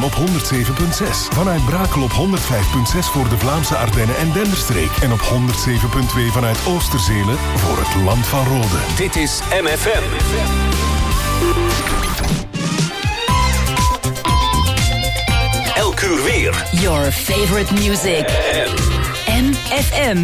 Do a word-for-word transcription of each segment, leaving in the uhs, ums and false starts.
op honderd zeven komma zes. Vanuit Brakel op honderd vijf komma zes voor de Vlaamse Ardennen en Denderstreek. En op honderd zeven komma twee vanuit Oosterzelen voor het Land van Rode. Dit is M F M. Elk uur weer. Your favorite music. M F M.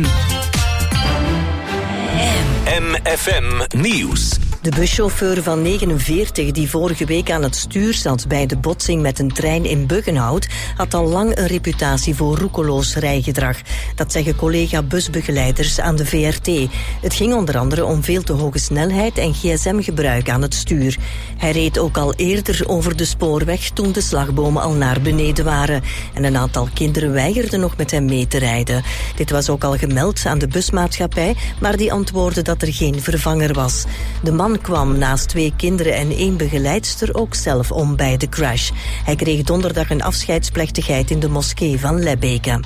M F M Nieuws. De buschauffeur van negenenveertig die vorige week aan het stuur zat bij de botsing met een trein in Buggenhout had al lang een reputatie voor roekeloos rijgedrag. Dat zeggen collega-busbegeleiders aan de V R T. Het ging onder andere om veel te hoge snelheid en G S M-gebruik aan het stuur. Hij reed ook al eerder over de spoorweg toen de slagbomen al naar beneden waren. En een aantal kinderen weigerden nog met hem mee te rijden. Dit was ook al gemeld aan de busmaatschappij, maar die antwoordde dat er geen vervanger was. De man kwam naast twee kinderen en één begeleidster ook zelf om bij de crash. Hij kreeg donderdag een afscheidsplechtigheid in de moskee van Lebbeke.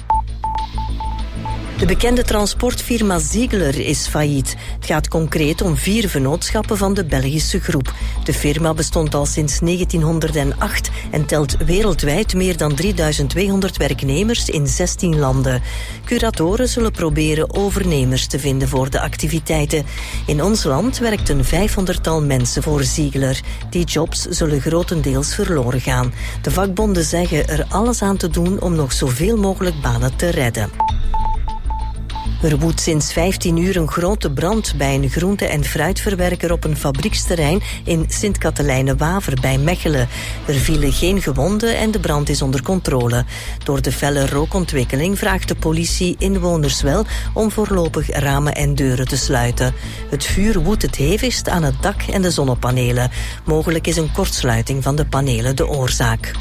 De bekende transportfirma Ziegler is failliet. Het gaat concreet om vier vennootschappen van de Belgische groep. De firma bestond al sinds negentienhonderdacht en telt wereldwijd meer dan drieduizend tweehonderd werknemers in zestien landen. Curatoren zullen proberen overnemers te vinden voor de activiteiten. In ons land werkt een vijfhonderdtal mensen voor Ziegler. Die jobs zullen grotendeels verloren gaan. De vakbonden zeggen er alles aan te doen om nog zoveel mogelijk banen te redden. Er woedt sinds vijftien uur een grote brand bij een groente- en fruitverwerker op een fabrieksterrein in Sint-Katelijne-Waver bij Mechelen. Er vielen geen gewonden en de brand is onder controle. Door de felle rookontwikkeling vraagt de politie inwoners wel om voorlopig ramen en deuren te sluiten. Het vuur woedt het hevigst aan het dak en de zonnepanelen. Mogelijk is een kortsluiting van de panelen de oorzaak.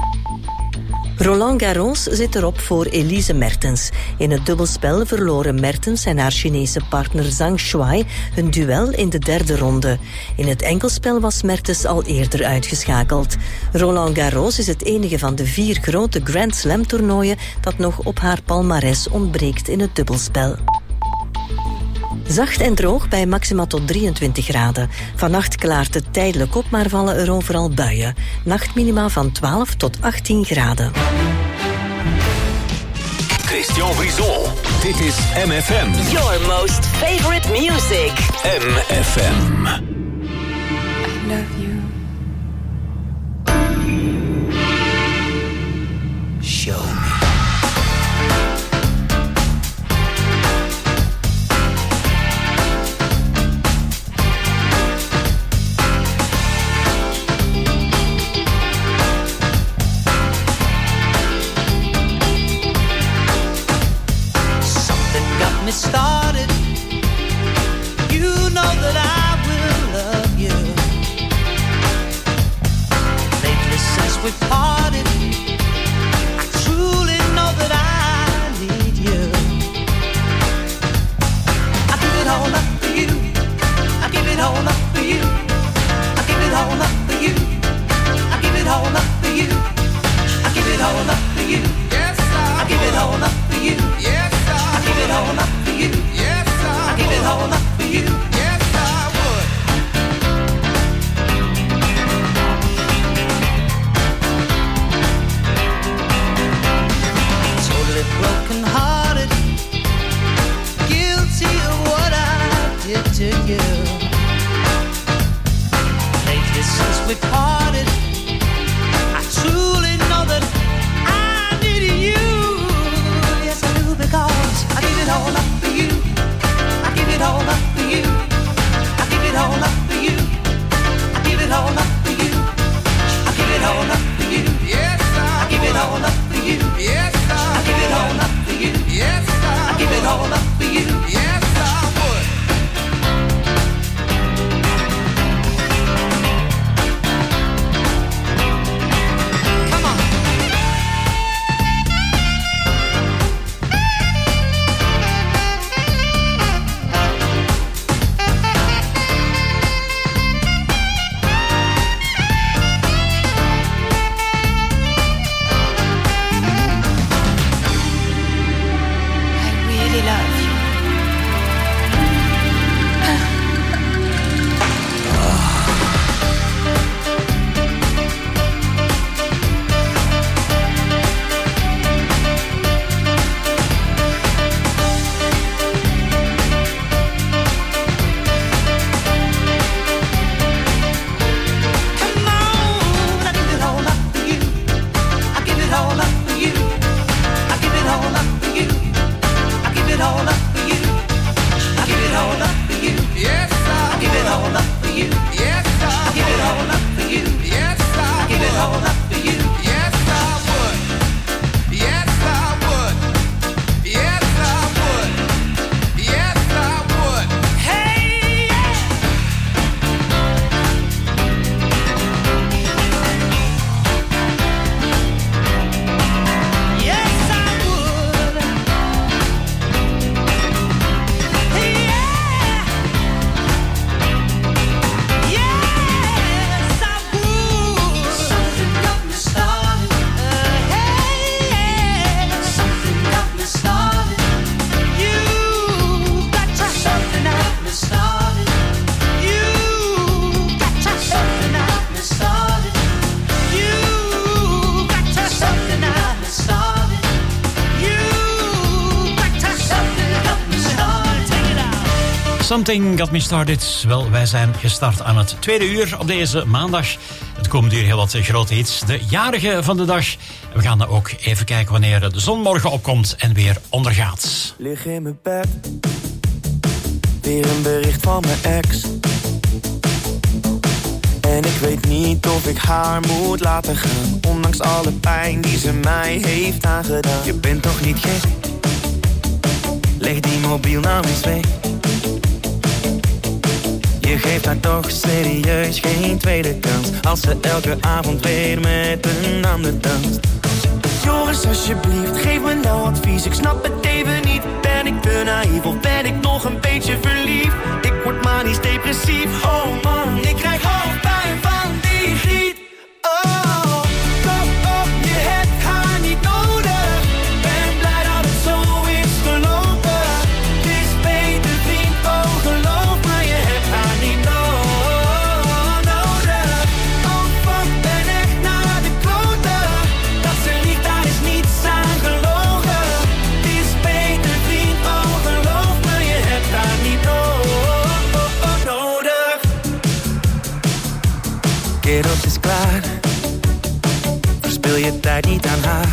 Roland Garros zit erop voor Elise Mertens. In het dubbelspel verloren Mertens en haar Chinese partner Zhang Shuai hun duel in de derde ronde. In het enkelspel was Mertens al eerder uitgeschakeld. Roland Garros is het enige van de vier grote Grand Slam toernooien dat nog op haar palmares ontbreekt in het dubbelspel. Zacht en droog bij maxima tot drieëntwintig graden. Vannacht klaart het tijdelijk op, maar vallen er overal buien. Nachtminima van twaalf tot achttien graden. Christian Brison. Dit is M F M. Your most favorite music. M F M. I love you. Show me. Started, you know that I will Something Got Me Started. Wel, wij zijn gestart aan het tweede uur op deze maandag. Het komende uur heel wat grote hits. De jarige van de dag. We gaan dan ook even kijken wanneer de zon morgen opkomt en weer ondergaat. Lig in mijn bed. Weer een bericht van mijn ex. En ik weet niet of ik haar moet laten gaan. Ondanks alle pijn die ze mij heeft aangedaan. Je bent toch niet gek? Leg die mobiel nou eens weg. Je geeft haar toch serieus geen tweede kans. Als ze elke avond weer met een ander danst. Joris, alsjeblieft, geef me nou advies. Ik snap het even niet. Ben ik te naïef of ben ik nog een beetje verliefd? Ik word manisch depressief. Oh man, ik krijg hoofdpijn van die griet. Oh, kom op, je hebt haar niet nodig. Ben blij dat het zo is gelopen. Het is beter vriend, oh geloof me, je hebt haar niet no- nodig. Oh fuck, ben echt naar de kloten. Dat ze liegt, daar is niets aan gelogen. Het is beter vriend, oh geloof me, je hebt haar niet no- nodig. Kerels is klaar. Verspil je tijd niet aan haar.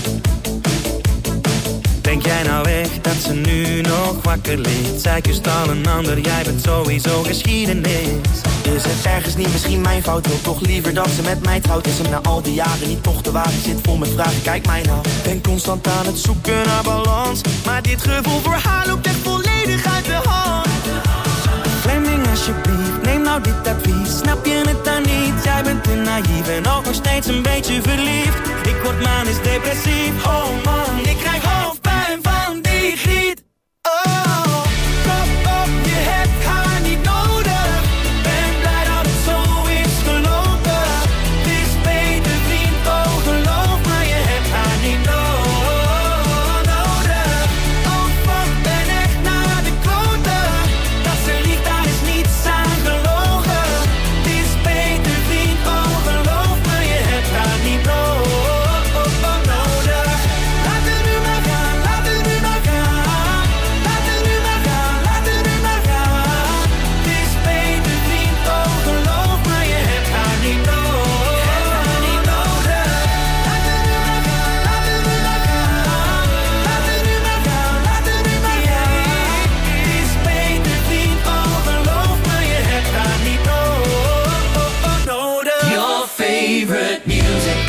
Denk jij nou echt dat ze nu nog wakker ligt? Zij kust al een ander, jij bent sowieso geschiedenis. Is het ergens niet misschien mijn fout? Wil toch liever dat ze met mij trouwt? Is hem na al die jaren niet toch te wagen? Zit vol met vragen, kijk mij nou. Ben constant aan het zoeken naar balans. Maar dit gevoel voor haar loopt echt volledig uit de hand. Fleming alsjeblieft, neem nou dit advies. Snap je het dan niet? Jij bent te naïef en ook nog steeds een beetje verliefd. Ik word manisch depressief. Oh man, ik krijg hoofdpijn van die griet. Oh, kom op, je hebt haar niet nodig. Ben blij dat het zo is gelopen. Het is beter vriend, oh geloof me, je hebt haar niet no- nodig. Oh fuck, ben echt naar de kloten. Dat ze liegt, daar is niets aan gelogen. Het is beter vriend, oh geloof me, je hebt haar niet no- nodig. Laat het nu maar gaan, laat het nu maar gaan. Laat het nu maar gaan, laat het nu maar gaan. Het is beter vriend, oh geloof me, je hebt haar niet no- niet nodig. Laat het nu maar gaan, laat het nu maar gaan. Laat het nu maar gaan, laat het nu maar gaan. Het is beter vriend, oh geloof me, je hebt haar niet no- nodig. Your favorite music.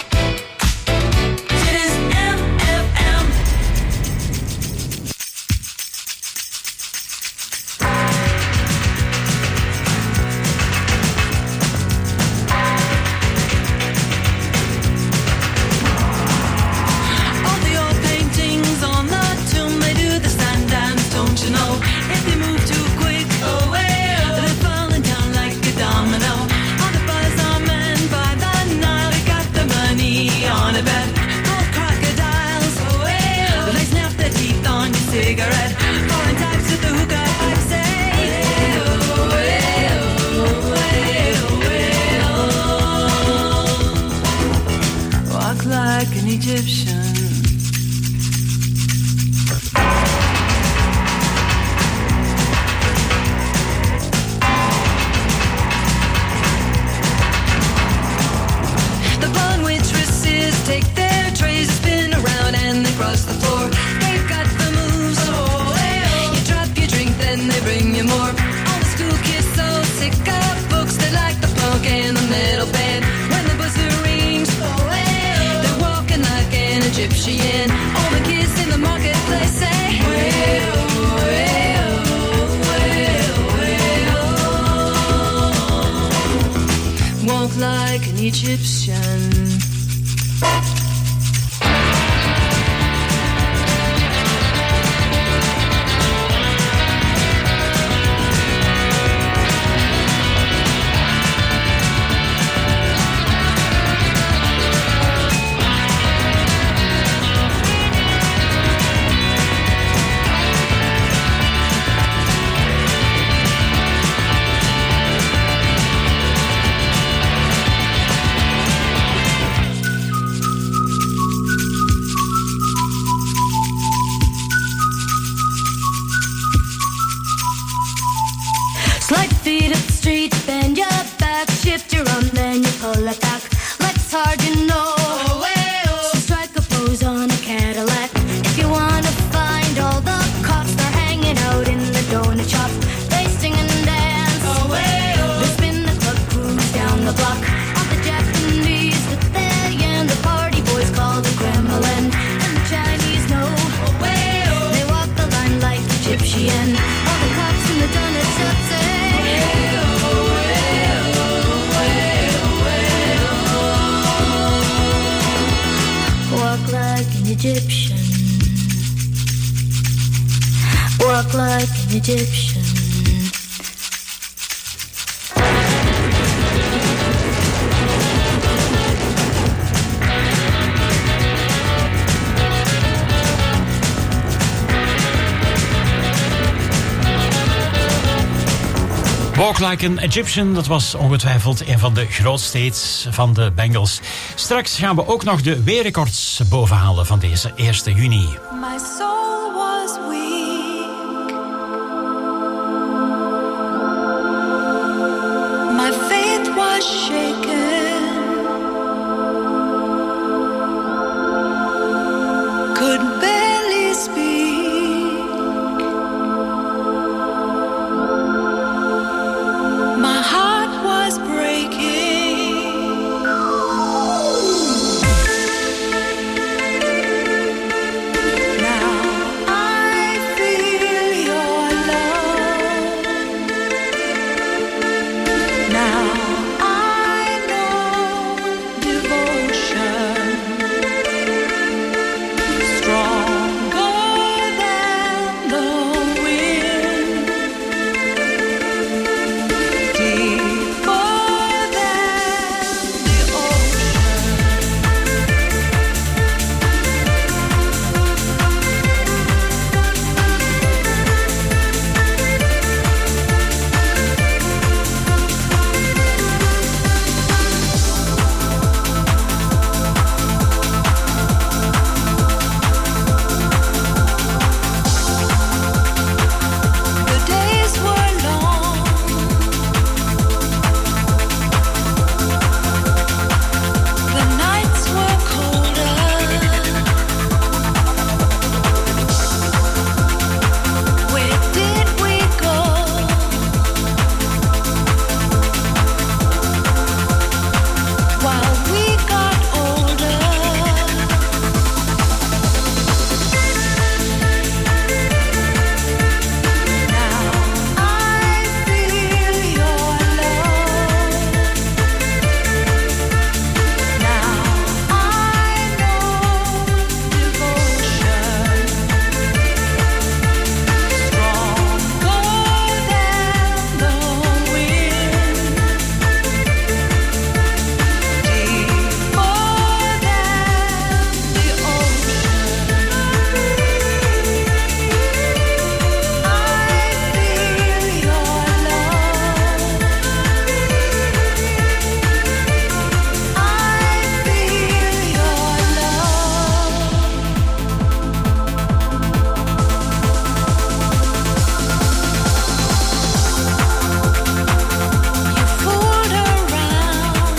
Dit is M F M. All the old paintings on the tomb, they do the stand dance, don't you know? If they move too quick, oh well, they're falling down like a domino. All the buzz are men by the Nile, they got the money on a bet. Gold crocodiles, oh well, they snap their teeth on your cigarette. Foreign types with the hookah pipe say, oh well, oh well, oh well. Walk like an Egyptian. The blonde waitresses take their trays, spin around and they cross the floor. They've got the moves, oh well. You drop your drink, then they bring you more. All the school kids so sick of books, they like the punk and the metal band. When the buzzer rings, oh well, they're walking like an Egyptian. All the kids in the marketplace say, well, well, well, well. Walk like an Egyptian. like an Egyptian. Walk like an Egyptian. Walk Like an Egyptian, dat was ongetwijfeld een van de grootste hits van de Bengals. Straks gaan we ook nog de weerrecords bovenhalen van deze eerste juni. My soul was weak. My faith was shaken. Could barely speak. My heart was breaking. Now I feel your love. Now I know devotion stronger than the wind, deeper than the The days were long. The nights were colder. Where did we go? While we got older. Now I feel your love. Now I know devotion stronger than the wind, deeper than the ocean. I feel your love. I feel your love. You fooled around.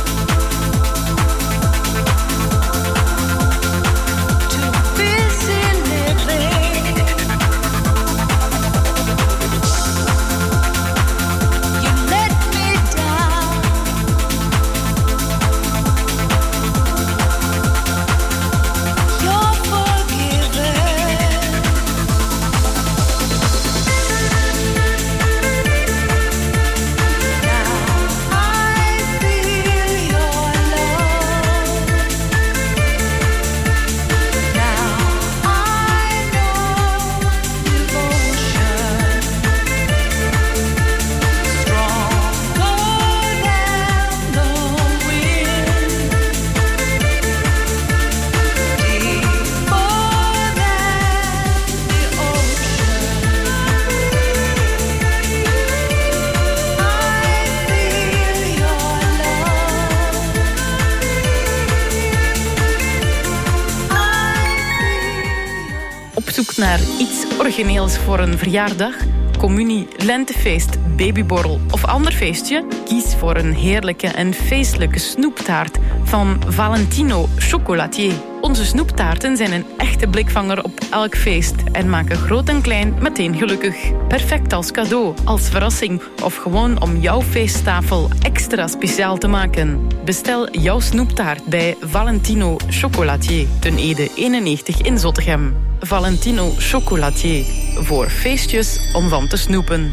Too busy living. You let me down. You're forgiven. Now I feel your love. Now I know devotion stronger than the wind, deeper than the ocean. I feel your love. Op zoek naar iets origineels voor een verjaardag, communie, lentefeest, babyborrel of ander feestje? Kies voor een heerlijke en feestelijke snoeptaart van Valentino Chocolatier. Onze snoeptaarten zijn een echte blikvanger op elk feest en maken groot en klein meteen gelukkig. Perfect als cadeau, als verrassing of gewoon om jouw feesttafel extra speciaal te maken. Bestel jouw snoeptaart bij Valentino Chocolatier, ten Ede eenennegentig in Zottegem. Valentino Chocolatier, voor feestjes om van te snoepen.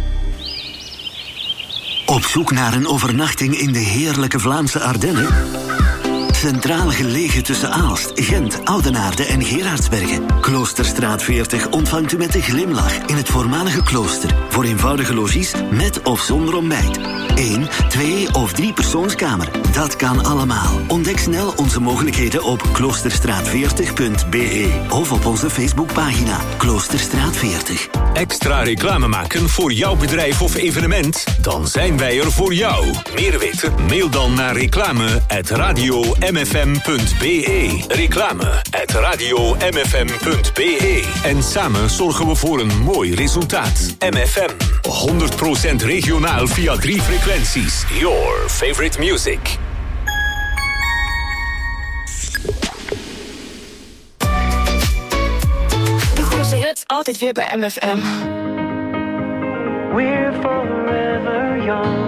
Op zoek naar een overnachting in de heerlijke Vlaamse Ardennen? Centraal gelegen tussen Aalst, Gent, Oudenaarde en Gerardsbergen. Kloosterstraat veertig ontvangt u met een glimlach in het voormalige klooster. Voor eenvoudige logies met of zonder ontbijt. Eén, twee of drie persoonskamer. Dat kan allemaal. Ontdek snel onze mogelijkheden op kloosterstraat veertig punt b e of op onze Facebookpagina Kloosterstraat veertig. Extra reclame maken voor jouw bedrijf of evenement? Dan zijn wij er voor jou. Meer weten? Mail dan naar reclame at radio m f m punt b e. Reclame at radio m f m punt b e. En samen zorgen we voor een mooi resultaat. M F M. honderd procent regionaal via drie frequenties. Your favorite music. De grootste hits altijd weer bij M F M. We're forever young.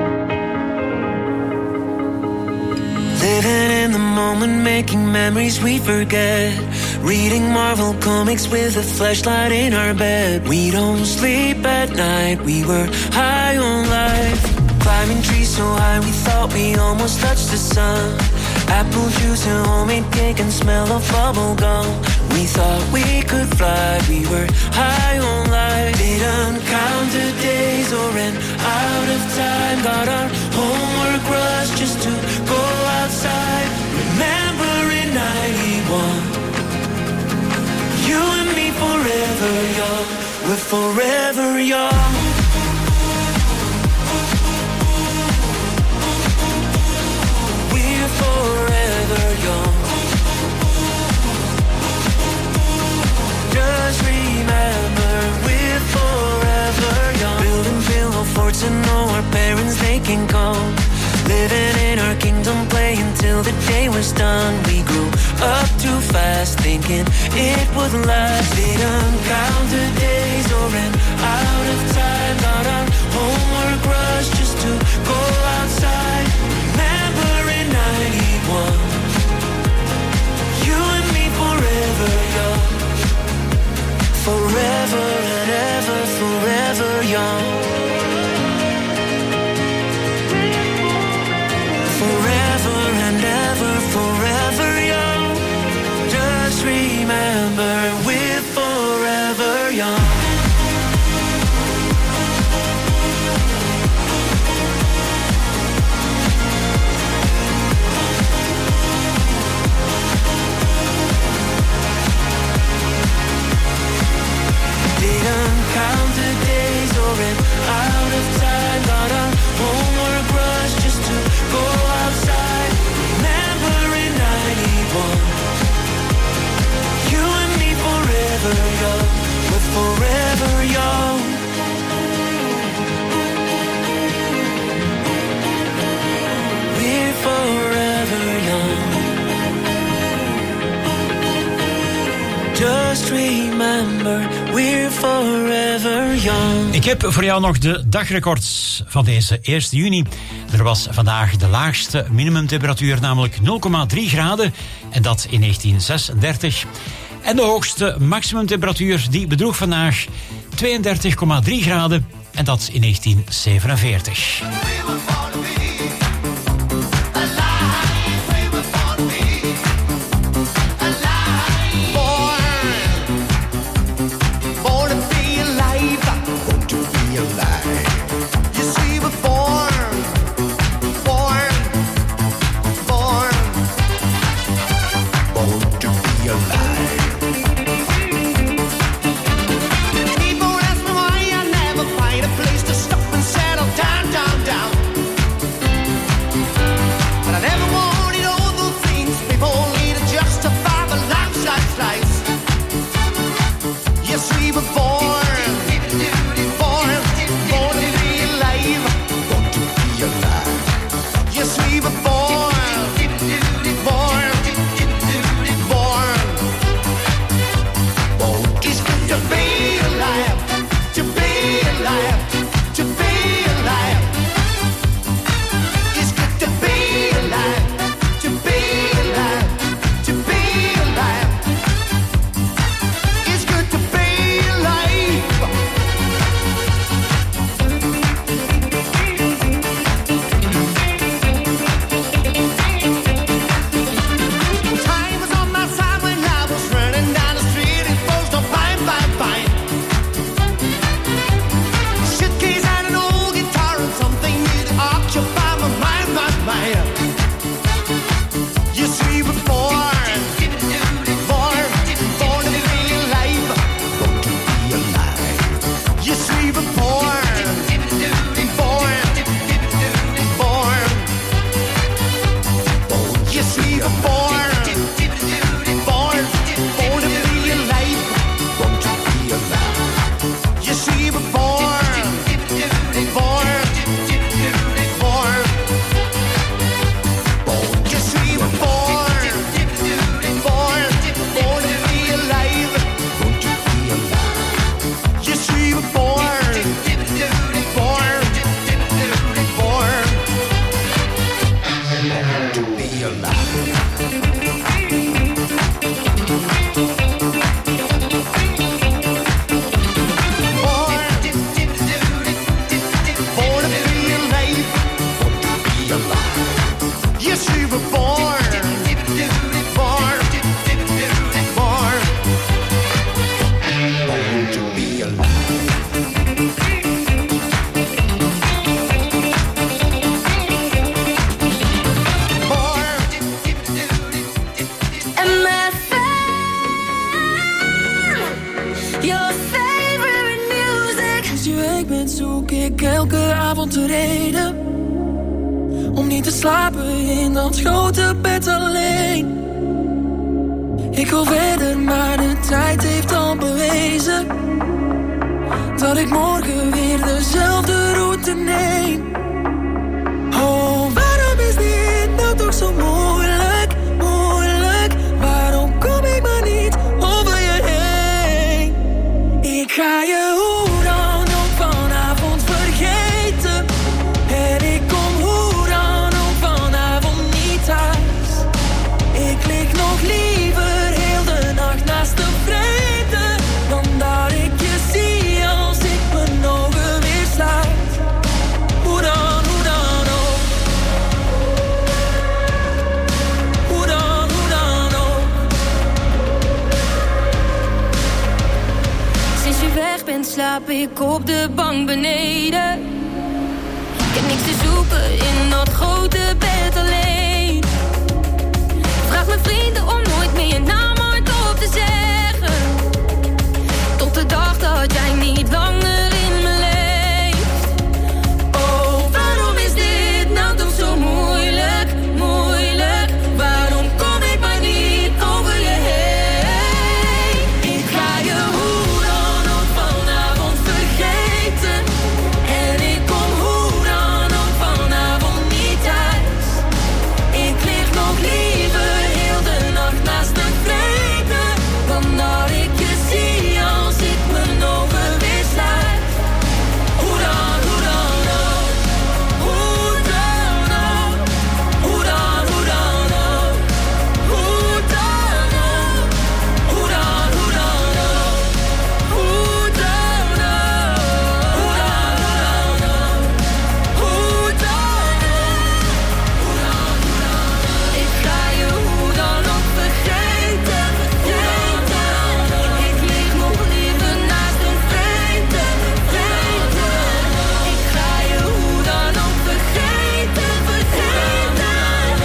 Living in the moment, making memories we forget. Reading Marvel comics with a flashlight in our bed. We don't sleep at night, we were high on life. Climbing trees so high we thought we almost touched the sun. Apple juice and homemade cake and smell of bubble gum. We thought we could fly, we were high on life. Didn't count the days or ran out of time. Got our homework rush just to go outside. Remember in ninety-one, you and me forever young. We're forever young. We're forever young. Just remember, we're forever young. Building pillow forts to know our parents they can come. Living in our kingdom, play until the day was done. We grew up too fast, thinking it would last. Didn't count the days or ran out of time. Got our homework rush just to go outside. Remember in ninety-one, you and me forever young. Forever and ever, forever young. Forever and ever, forever young. Just remember, we're forever young. Didn't count the days or ran out of time. Got our homework rush just to go outside. Remember in ninety-one, you and me forever young. We're forever young. We're forever young. Just remember, we're forever young. Ik heb voor jou nog de dagrecords van deze eerste juni. Er was vandaag de laagste minimumtemperatuur, namelijk nul komma drie graden. En dat in negentien zesendertig. En de hoogste maximumtemperatuur die bedroeg vandaag tweeëndertig komma drie graden. En dat in negentien zevenenveertig. People ask me why I never find a place to stop and settle down, down, down. ik elke avond de reden om niet te slapen in dat grote bed alleen. Ik wil verder, maar de tijd heeft al bewezen dat ik morgen weer dezelfde route neem. Oh, waarom is dit nou toch zo moeilijk, moeilijk? Waarom kom ik maar niet over je heen? Ik ga je hoe dan ook vanavond vergeten. En ik kom hoe dan ook vanavond niet thuis. Ik lig nog liever heel de nacht naast de vreemde dan dat ik je zie als ik mijn ogen weer sluit. Hoe dan, hoe dan ook. Hoe dan, hoe dan ook. Sinds je weg bent slaap ik op de bank beneden. Ik heb niks te zoeken in dat grote bed alleen. Vraag mijn vrienden om nooit meer je naam hardop te zeggen. Tot de dag dat jij niet langer in me leeft. Oh, waarom is dit nou toch zo moeilijk, moeilijk? Waarom kom ik maar niet over je heen? Ik ga je hoe dan ook vanavond vergeten. En ik kom hoe dan ook vanavond niet thuis. Ik lig nog liever heel de nacht naast de vreemde dan dat ik je zie als ik mijn ogen weer sluit. Hoe dan, hoe dan ook. Hoe dan ook. Hoe dan, hoe dan ook. Hoe dan ook. Hoe dan, hoe dan ook. Hoe dan ook. Hoe dan, hoe dan ook. Hoe dan ook. Hoe dan, hoe dan ook. Ik ga je hoe dan ook vergeten, vergeten. Ik lig nog liever naast een vreemde, vreemde. Ik ga je hoe dan ook vergeten, vergeten.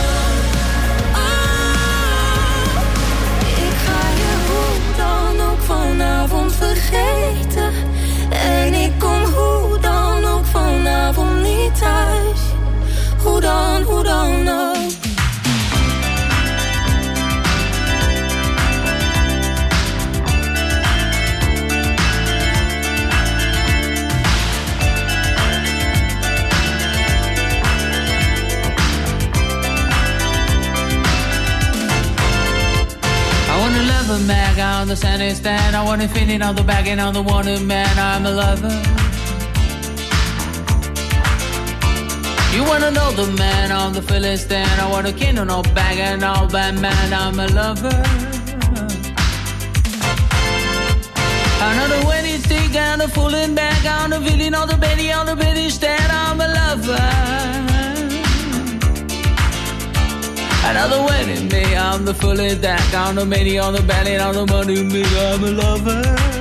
Oh, ik ga je hoe dan ook vanavond vergeten. En ik kom hoe dan ook vanavond niet thuis. Hoe dan, hoe dan ook. I wanna love a man on the sunny stand. I wanna feel it on the back and on the wanted man. I'm a lover. You wanna know the man on the Philistine. I wanna king on no bag and all bad man. I'm a lover. Another wedding stick and a fooling back on the feeling on the belly on the belly stand. I'm a lover. Another wedding me on the fully deck on the many on the belly on the money me. I'm a lover.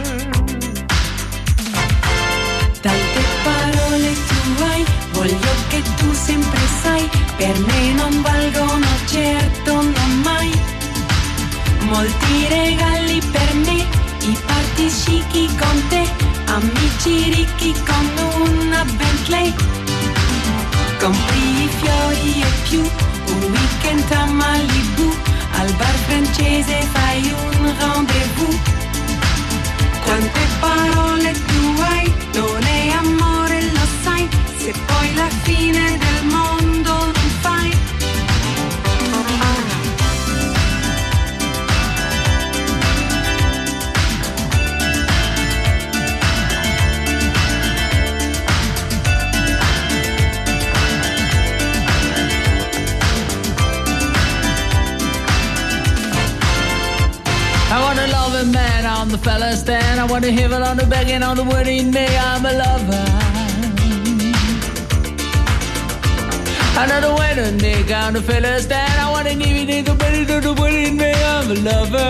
Tante parole tu hai, voglio che tu sempre sai, per me non valgono certo non mai. Molti regali per me, i party chic con te, amici ricchi con una Bentley. Compri i fiori e più, un weekend a Malibu, al bar francese fai un rendezvous. Quante parole tu hai, non è amore lo sai, se poi la fine del mondo non fai. I wanna love a man on the fella stand. I wanna hear it on the back and on the wedding me. I'm a lover. Another wedding nigga on the fella stand. I wanna give you nigga better to the wedding me. I'm a lover.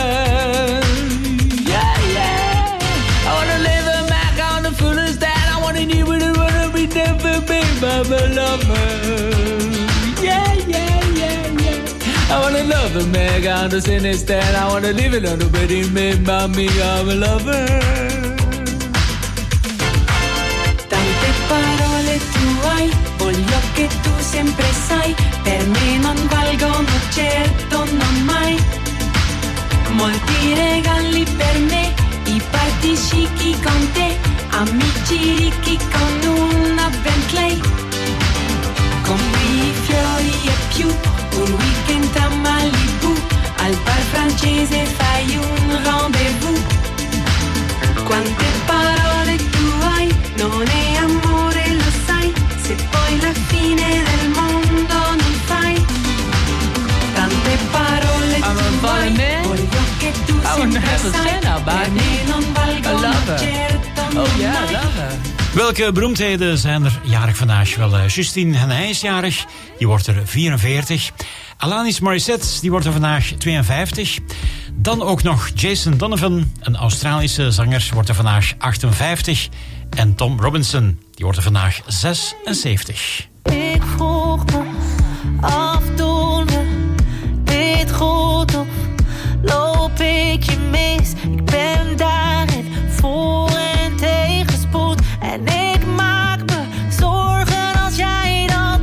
Yeah, yeah. I wanna live a Mac on the fella stand. I wanna need with it, wanna be never be. I'm a lover. Yeah, yeah, yeah, yeah. I wanna love a man on the cine stand. I wanna live it on the wedding me. Mommy, I'm a lover. Tante parole tue, voglio che tu sempre sai, per me non valgono certo, non mai. Molti regali per me, i party chic con te, amici ricchi con una Bentley. Compri fiori e più, un weekend a Malibu, al bar francese fai un rendezvous. Quante parole tu hai, non è amore lo sai, se poi la fine del mondo non fai. Tante parole tu hai, voglio che tu sempre sai, per me non valgono certo, non Oh yeah, mai. love her. Welke beroemdheden zijn er jarig vandaag? Wel, uh, Justine Henin is jarig, die wordt er vierenveertig. Alanis Morissette, die wordt er vandaag tweeënvijftig. Dan ook nog Jason Donovan, een Australische zanger, wordt er vandaag achtenvijftig. En Tom Robinson, die wordt er vandaag zesenzeventig. Ik vroeg me af, doen we dit goed of loop ik je mis? Ik ben daarin voor en tegenspoed en ik maak me zorgen als jij dat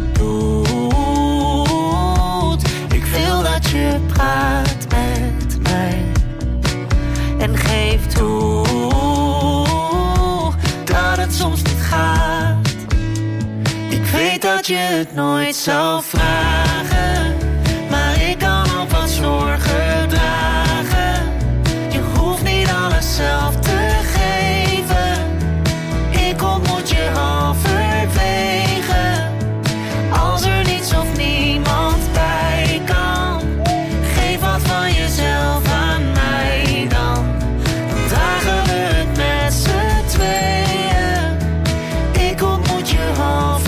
doet. Ik wil dat je praat met mij en geef toe dat het soms niet gaat. Ik weet dat je het nooit zou vragen, maar ik kan ook wat zorgen dragen. Je hoeft niet alles zelf te geven, ik ontmoet je halverwege. Als er niets of niemand bij kan, geef wat van jezelf aan mij dan. Dan dragen we het met z'n tweeën, ik ontmoet je halverwege.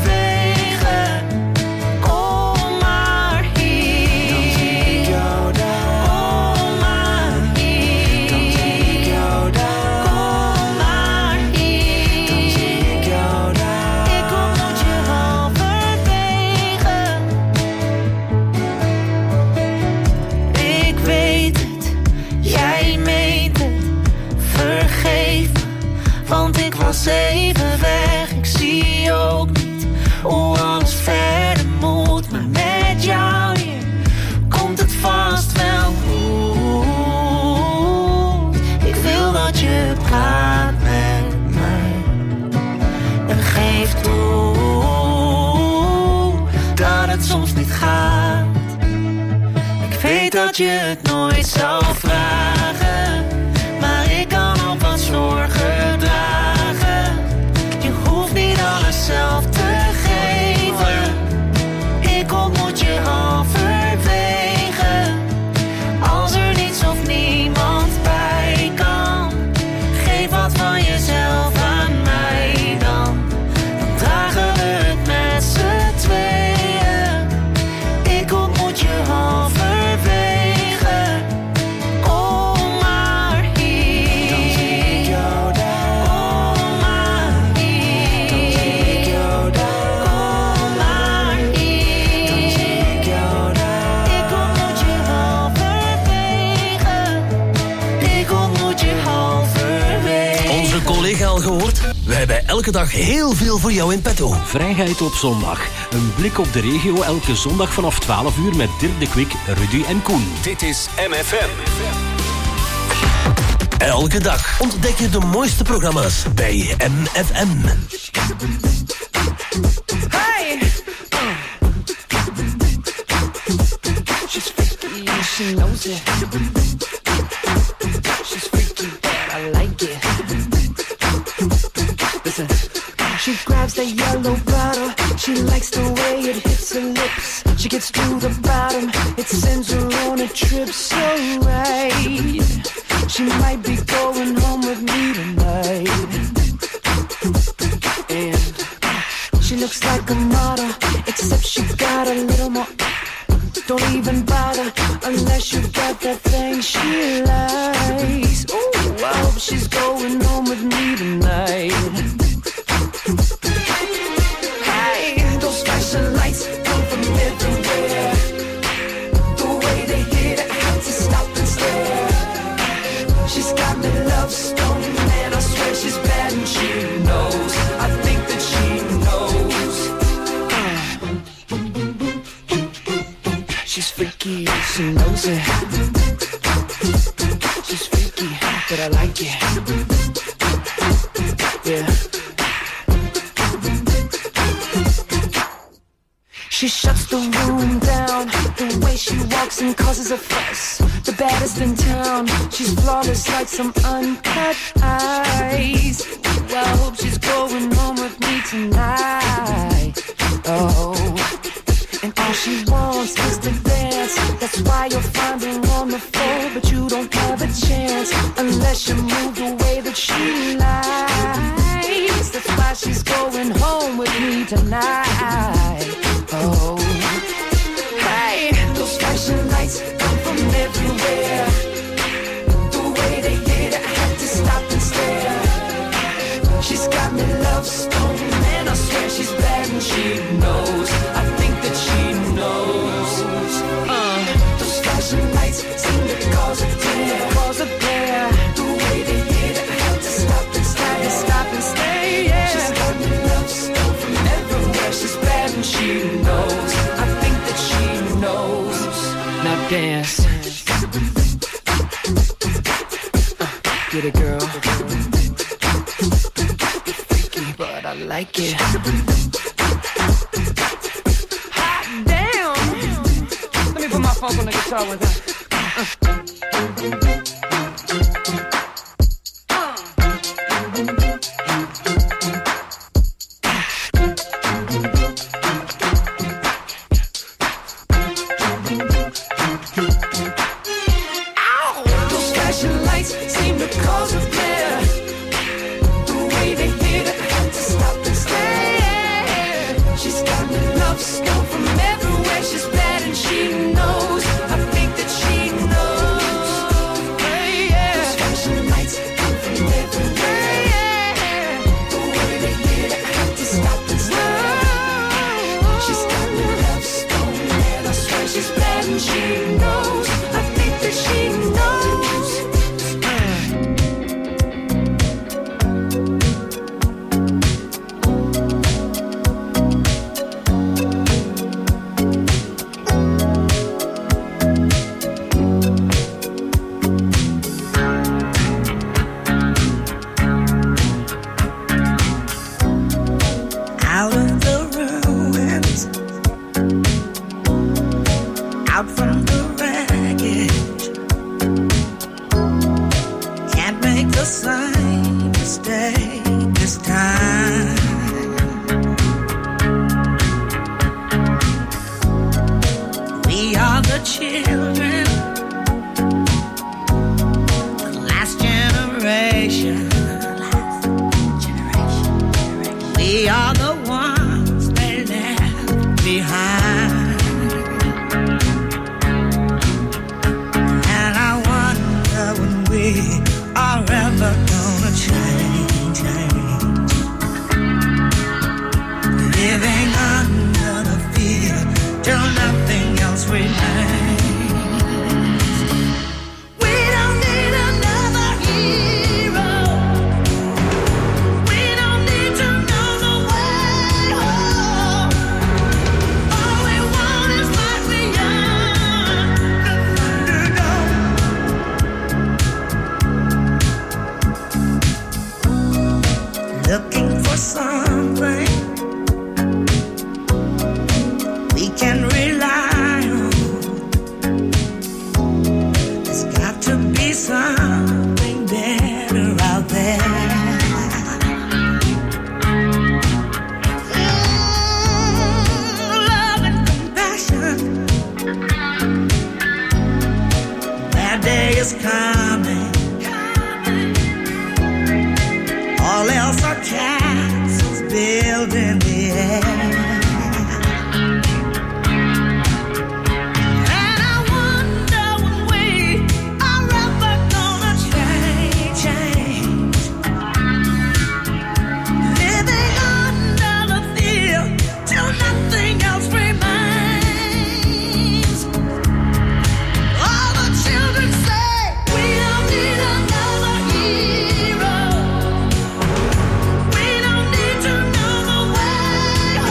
Kom maar hier, dan zie ik jou daar. Kom maar hier, dan zie ik jou daar. Kom maar hier, dan zie ik jou daar. Ik ontmoet je halverwege. Ik weet het, jij meent het. Vergeef me, want ik was even weg. Ik zie ook niet hoe alles verder moet, maar met jou hier komt het vast wel goed. Ik wil dat je praat met mij en geef toe dat het soms niet gaat. Ik weet dat je het nooit zou vragen, maar ik kan ook wat zorgen dragen. Je hoeft niet alles zelf te geven, ik ontmoet je halverwege. Als er niets of niemand bij kan, geef wat van jezelf aan mij dan. Dan dragen we het met z'n tweeën, ik ontmoet je halverwege. Kom maar hier, dan zie ik jou daar. Kom maar hier, dan zie ik jou daar. Kom maar hier, dan zie ik jou daar. Ik ontmoet je halverwege, ik ontmoet je halverwege. Onze collega al gehoord? Wij hebben elke dag heel veel voor jou in petto. Vrijheid op zondag. Een blik op de regio elke zondag vanaf twaalf uur met Dirk de Kwik, Rudy en Koen. Dit is M F M. Elke dag ontdek je de mooiste programma's bij M F M. Hey! She's freaky and she knows it. She's freaky bad, I like it. Listen. She grabs the yellow bottle. She likes the way it hits her lips. She gets to the bottom. It sends her on a trip so right. She might be going home with me tonight. And she looks like a model, except she got a little more. Don't even bother unless you got that thing she likes. Ooh, I hope she's going home with me tonight. Hey, those flashing lights come from everywhere. The way they hit it, I have to stop and stare. She's got me love stone, man, I swear she's bad and she knows. I think that she but I like it. Yeah. She shuts the room down. The way she walks and causes a fuss. The baddest in town. She's flawless like some uncut ice. Well, I hope she's going home with me tonight. Oh, and all she wants is to dance. That's why you'll find her on the floor, but you don't have a chance unless you move the way that she likes. That's why she's going home with me tonight. Oh, hey, those flashing lights come from everywhere. The way they hit it, I had to stop and stare. She's got me love stone, and I swear she's bad and she knows. I think that she knows. Uh, those flashing lights seem to cause a tear, cause a glare. The way they hit it, I had to stop and stare, stop and stay. Yeah. She's got me love stone from everywhere. She's bad and she knows. I think that she knows. Now dance. Uh, get it, girl. But I like it. Hot damn! Let me put my funk on the guitar one time. Uh. Those flashing lights seem to cause a glare. The way they hit it, I had to stop and stare. She's got me love stone from everywhere. She's bad and she knows. I think that she knows. Hey, yeah. Those flashing lights come from everywhere. Yeah. The way they hit it, I had to stop and stare. She's got me love stone, and I swear she's bad and she knows. I think that she knows. Out of the ruins, out from the wreckage, can't make the same mistake this time. We are the children, the last generation. We are the ones they left behind. And I wonder when we are ever gonna change, change. Living under the fear till nothing else remains. We don't need another hero. We don't need to know the way home. All we want is life beyond the Thunderdome. Looking for something we can rely on. There's got to be something better out there. Love and compassion. That day is coming. All else are castles built in the air. And I wonder when we are ever gonna change, change. Living under the fear till nothing else remains. All the children say we don't need another hero. We don't need to know the way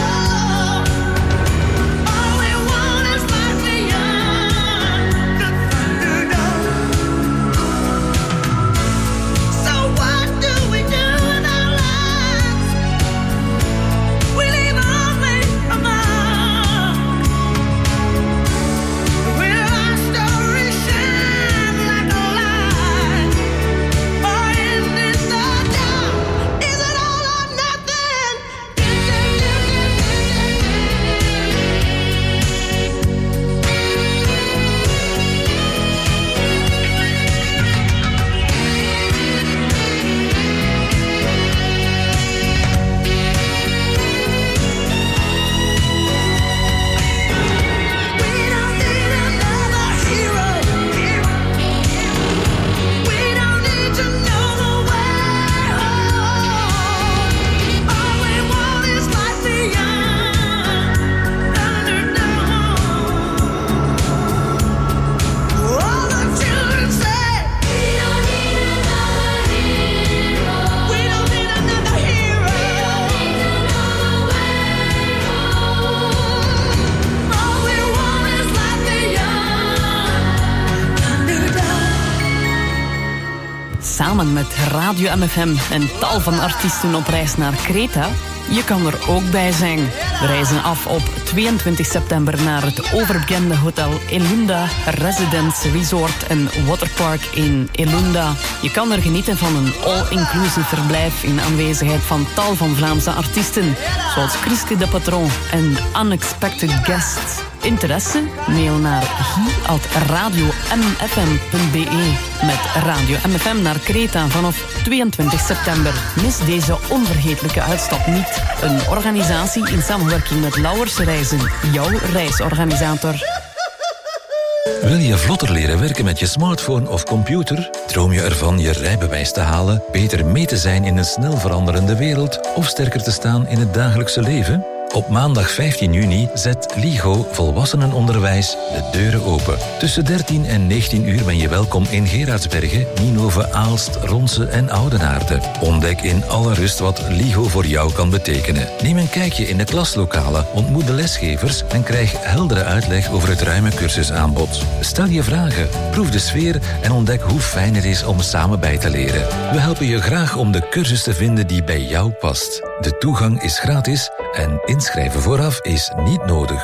samen met Radio M F M en tal van artiesten op reis naar Kreta. Je kan er ook bij zijn. We reizen af op tweeëntwintig september naar het overbekende hotel Elunda Residence Resort en Waterpark in Elunda. Je kan er genieten van een all-inclusive verblijf in aanwezigheid van tal van Vlaamse artiesten, zoals Christy de Patron en Unexpected Guests. Interesse? Mail naar guy at radio m f m punt b e met Radio M F M naar Kreta vanaf tweeëntwintig september. Mis deze onvergetelijke uitstap niet. Een organisatie in samenwerking met Lauwers Reizen, jouw reisorganisator. Wil je vlotter leren werken met je smartphone of computer? Droom je ervan je rijbewijs te halen, beter mee te zijn in een snel veranderende wereld of sterker te staan in het dagelijkse leven? Op maandag vijftien juni zet LIGO Volwassenenonderwijs de deuren open. Tussen dertien en negentien uur ben je welkom in Gerardsbergen, Nienhoven, Aalst, Ronse en Oudenaarde. Ontdek in alle rust wat LIGO voor jou kan betekenen. Neem een kijkje in de klaslokalen, ontmoet de lesgevers en krijg heldere uitleg over het ruime cursusaanbod. Stel je vragen, proef de sfeer en ontdek hoe fijn het is om samen bij te leren. We helpen je graag om de cursus te vinden die bij jou past. De toegang is gratis en inschrijven vooraf is niet nodig.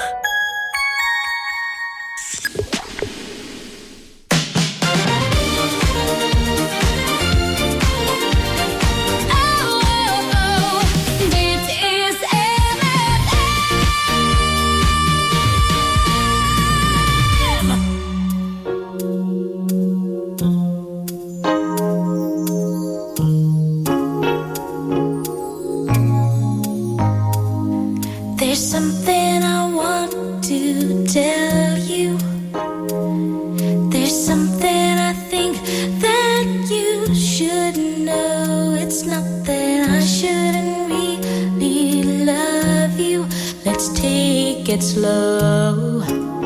There's something I want to tell you. There's something I think that you should know. It's not that I shouldn't really love you. Let's take it slow.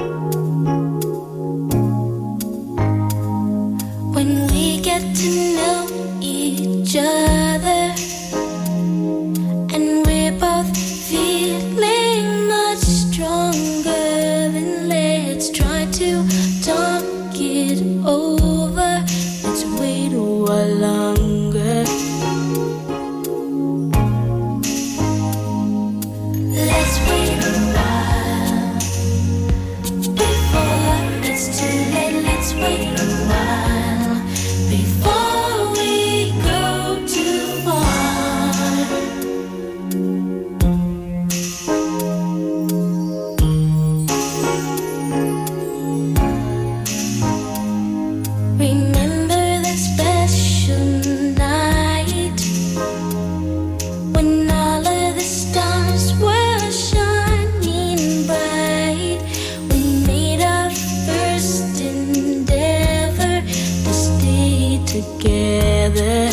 When we get to know each other and we're both feeling much stronger, then let's try to talk it over. Let's wait a while longer. Let's wait a while before it's too late. Let's wait a while before we go too far. Remember that special night when all of the stars were shining bright. We made our first endeavor to stay together.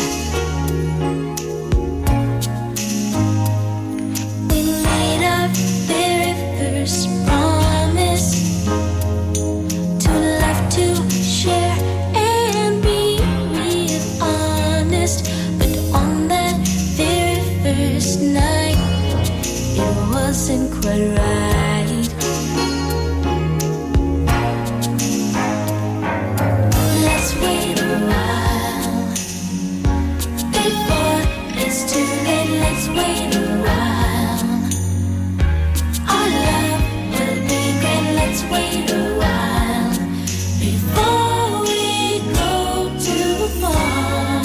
We made our very first promise to love, to share, and be real honest. But on that very first night, it wasn't quite right. Let's wait a while before it's too late. Let's wait a while. Our love will be great. Let's wait a while before we go too far.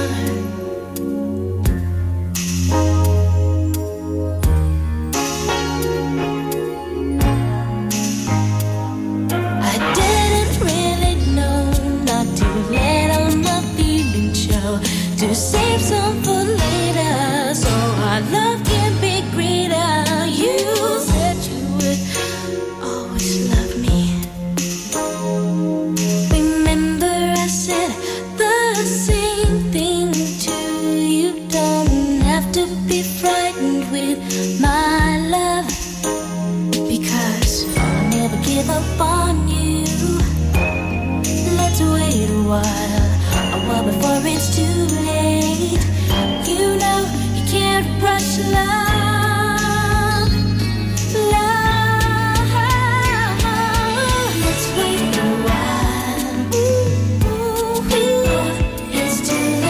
I didn't really know not to let all my feelings show, to save some for later, so our love can be greater. You said you would always love me. Remember I said the same thing to you. Don't have to be frightened with my love, because I'll never give up on you. Let's wait a while, a while before it's too late. You know you can't rush love, love. Let's wait a while before it's too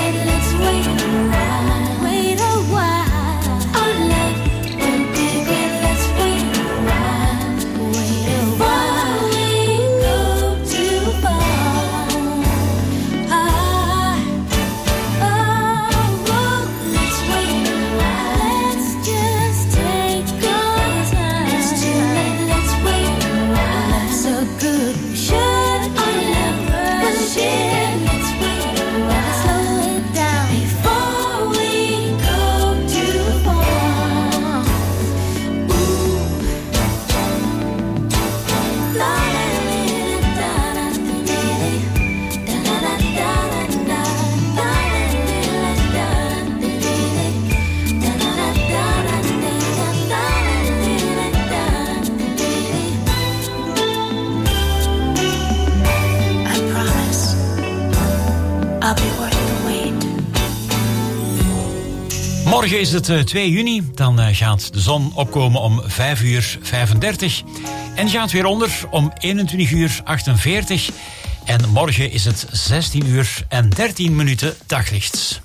I'll be worth the wait. Morgen is het uh, twee juni. Dan uh, gaat de zon opkomen om vijf uur vijfendertig. En gaat weer onder om eenentwintig uur achtenveertig. En morgen is het zestien uur en dertien minuten daglicht.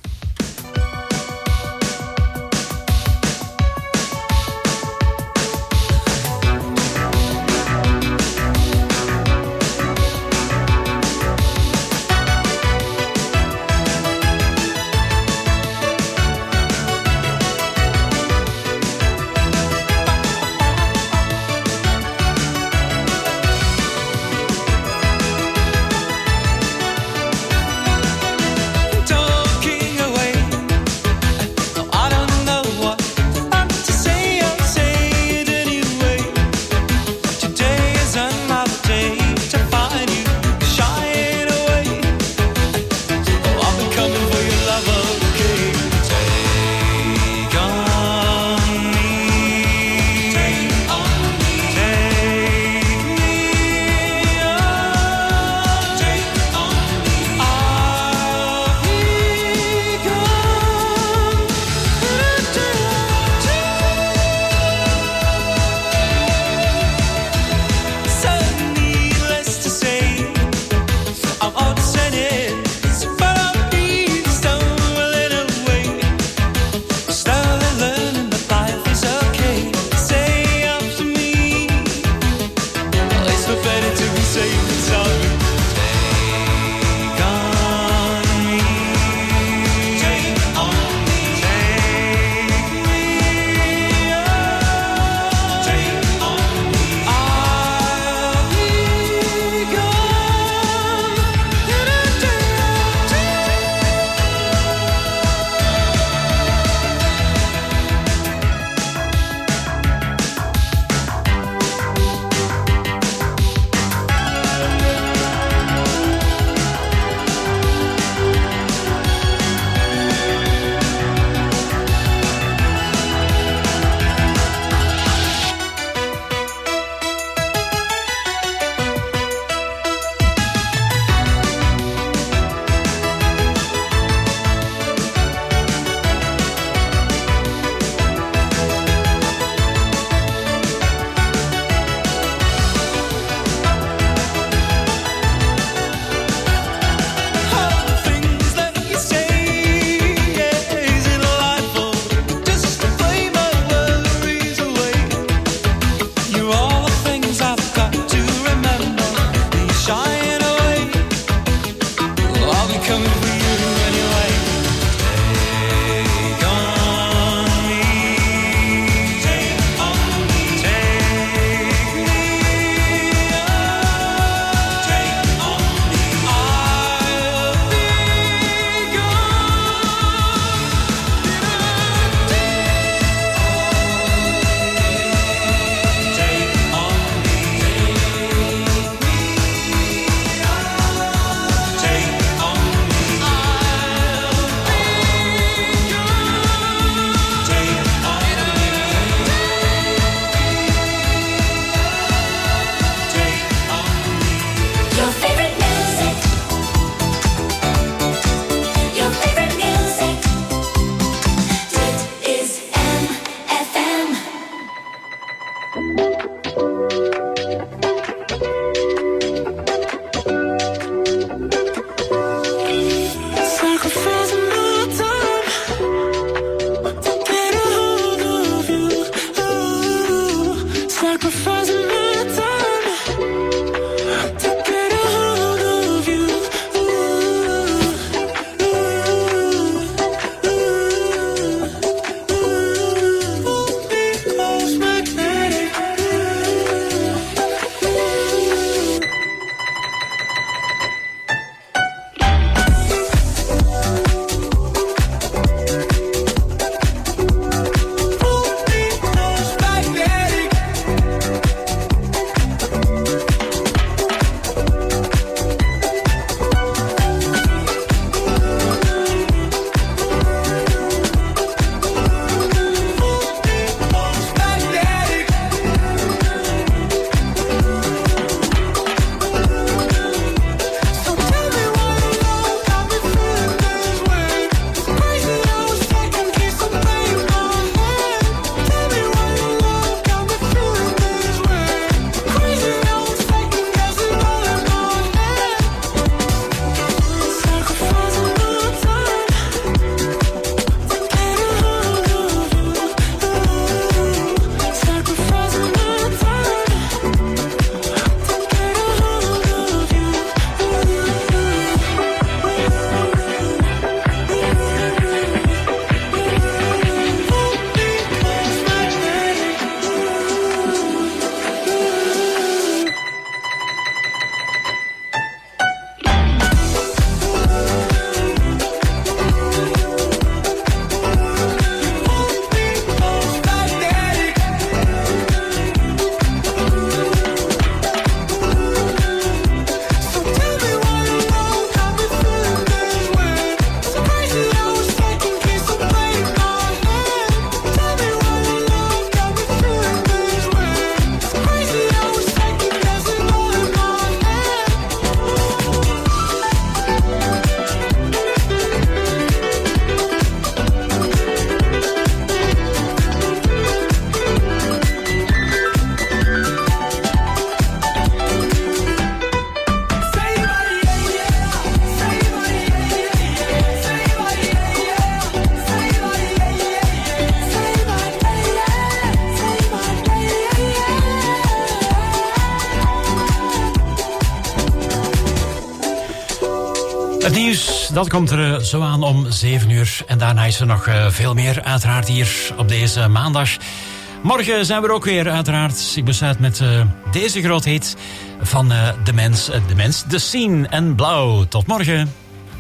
Het nieuws, dat komt er uh, zo aan om zeven uur. En daarna is er nog uh, veel meer, uiteraard, hier op deze maandag. Morgen zijn we er ook weer, uiteraard. Ik besluit met uh, deze grootheid van uh, de mens, uh, de mens, de Scene en Blauw. Tot morgen.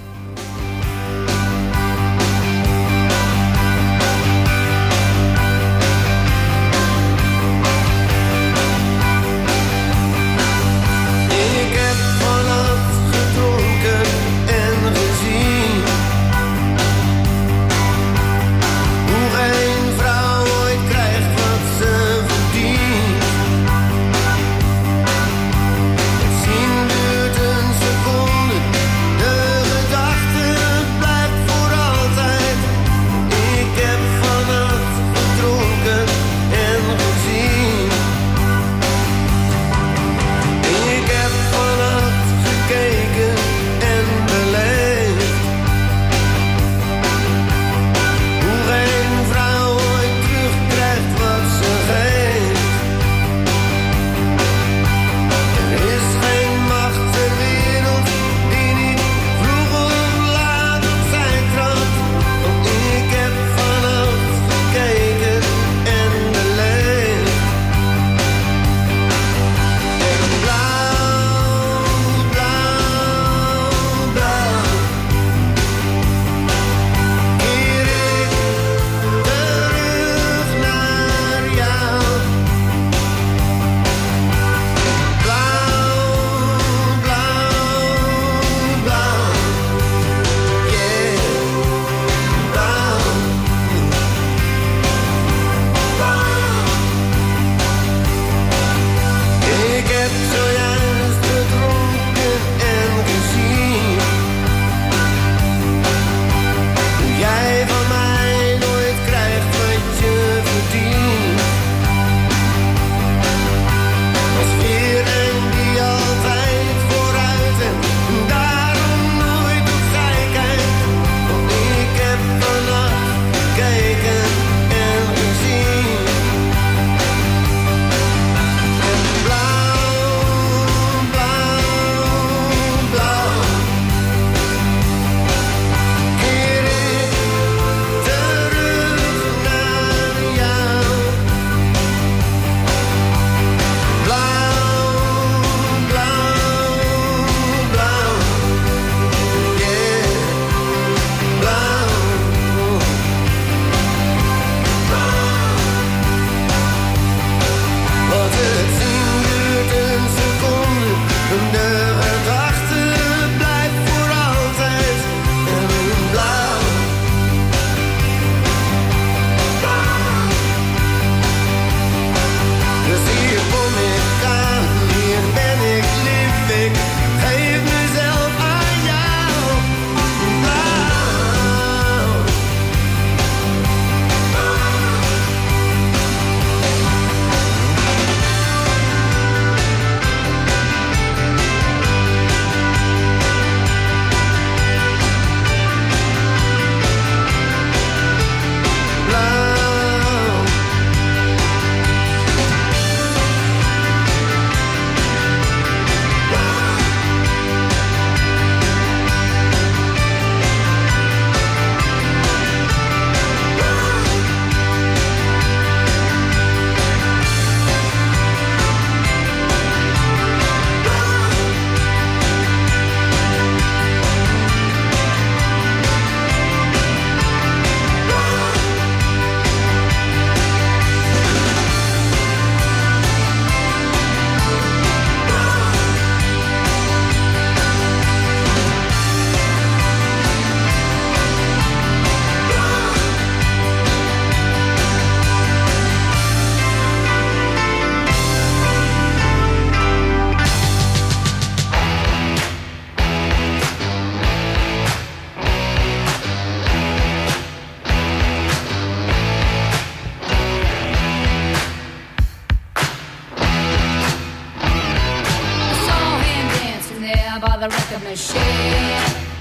the record machine.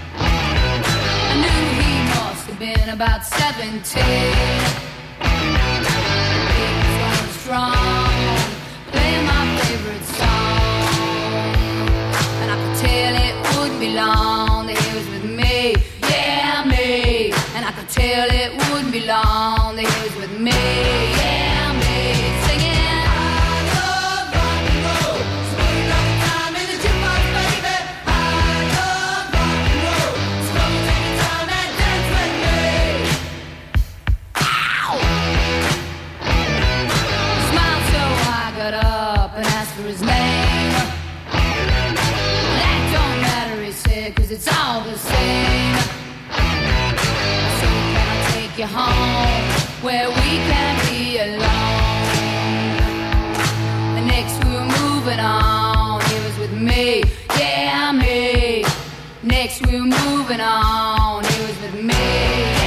I knew he must have been about seventeen. He was going strong, playing my favorite song, and I could tell it wouldn't be long that he was with Well, it wouldn't be long that he was with me, yeah, me, singing. I love rock and roll, spending all the time in the jukebox, baby. I love rock and roll, so come and take your time and dance with me. Ow! He smiled, so I got up and asked for his name. That don't matter, he said, 'cause it's all the same. So can I take you home where we can be alone? And next we were moving on, he was with me, yeah, me. Next we were moving on, he was with me.